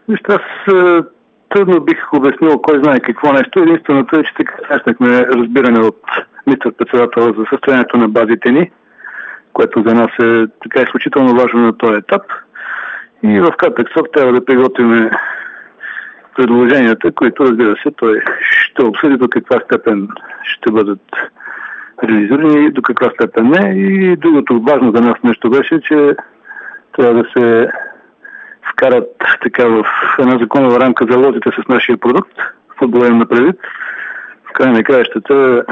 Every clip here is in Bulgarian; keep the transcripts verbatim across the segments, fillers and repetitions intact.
Вижте, аз е, трудно бих обяснил кой знае какво нещо. Единственото е, че така срещнахме разбиране от министър-председател за състоянието на базите ни, което за нас е така изключително важно на този етап. И в кратък срок трябва да приготвим предложенията, които, разбира се, той ще обсъди до каква степен ще бъдат реализирани и до каква степен не. И другото важно за нас нещо беше, че трябва да се вкарат така в една законова рамка за лозите с нашия продукт, футбола им напредит. В край на краищата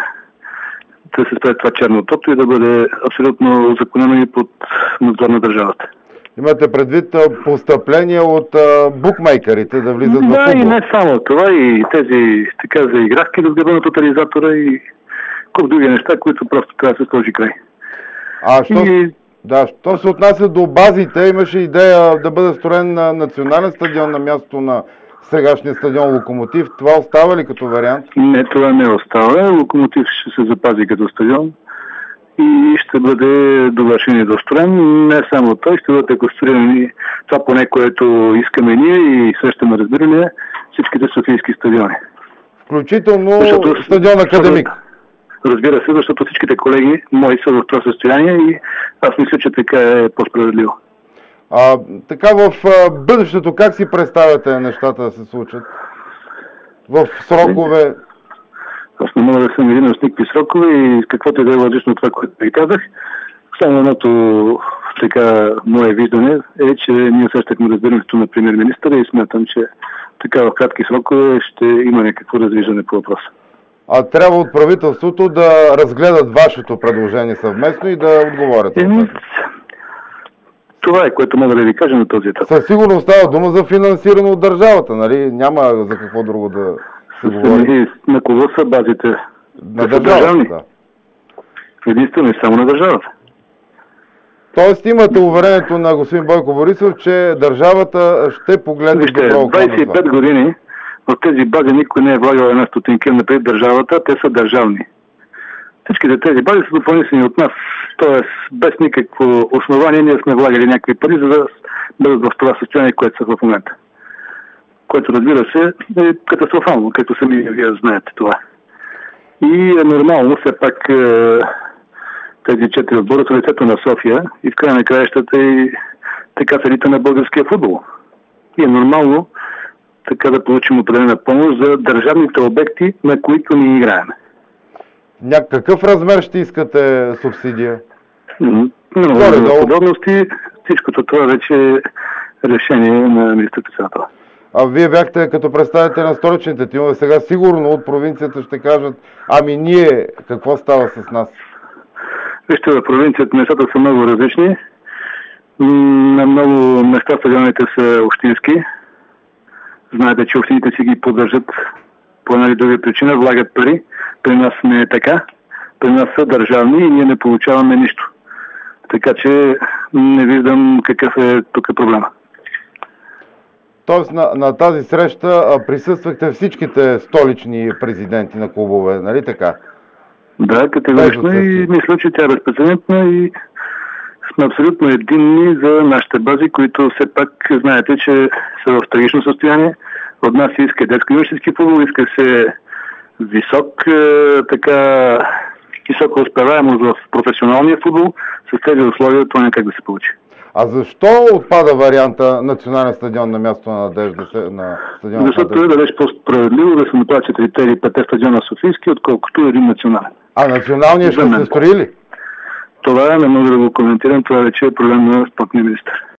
да се спре това черно тото и да бъде абсолютно законено и под надзор на държавата. Имате предвид постъпления от а, букмейкерите да влизат да, в футбол? Да, и не само това, и тези така заигравки да сгъба на тотализатора и куп други неща, които просто трябва да се сложи край. А що, и... да, що се отнася до базите, имаше идея да бъде строен на национален стадион на мястото на сегашния стадион Локомотив. Това остава ли като вариант? Не, това не остава. Локомотив ще се запази като стадион и ще бъде довършен и достроен. Не само той, ще бъдат реконструирани това поне, което искаме ние и срещаме разбиране всичките софийски стадиони. Включително защото, стадион Академик. Разбира се, защото всичките колеги мои са в това състояние и аз мисля, че така е по-справедливо. А, така в а, бъдещето как си представяте нещата да се случат? В срокове? Аз не мога да съм един с никакви срокове и каквото е да е логично от това, което ви казах. Само едното така мое виждане е, че ние срещахме разбирането на премиер-министъра и смятам, че така в кратки срокове ще има някакво развиждане по въпроса. А трябва от правителството да разгледат вашето предложение съвместно и да отговорят? Е, това е, което мога да ви кажа на този етап. Със сигурност става дума за финансиране от държавата, нали? Няма за какво друго да се говори. На кого са базите? На държавата, да. Единствено и само на държавата. Тоест имате уверението на господин Бойко Борисов, че държавата ще погледне добро око на това. двадесет и пет години в тези бази никой не е влагал една стотинка напред държавата, те са държавни. Всичките тези бази са допълнителни от нас, т.е. без никакво основание ние сме влагали някакви пари, за да бъдат в това състояние, което са в момента. Което, разбира се, е катастрофално, като сами вие знаете това. И е нормално, все пак тези четири отбора са лицето на София и в края на краищата и така целите на българския футбол. И е нормално така да получим определена помощ за държавните обекти, на които ни играем. Някакъв размер ще искате субсидия? Много за подробности. Всичкото това вече е решение на министър-председателя. А вие бяхте като представител на столичните тимове. Сега сигурно от провинцията ще кажат, ами ние, какво става с нас? Вижте, в провинцията нещата са много различни. На много места стадионите са общински. Знаете, че общините си ги поддържат по една или друга причина, влагат пари. При нас не е така. При нас са държавни и ние не получаваме нищо. Така че не виждам какъв е тук проблема. Тоест на, на тази среща присъствахте всичките столични президенти на клубове, нали така? Да, категорично и мисля, че тя е безпрецедентна и сме абсолютно единни за нашите бази, които все пак знаете, че са в трагично състояние. От нас се иска детско-юношески футбол, иска се висок, така, висока успеваемост в професионалния футбол. С тези условия това някак да се получи. А защо отпада варианта национален стадион на място на Надежда? На стадион Защото е да беше по-справедливо да се направят четирите или петте стадиона софийски, отколкото един национален. А националния ще се строи ли? Това не мога да го коментирам, това вече е проблем на спортния министър.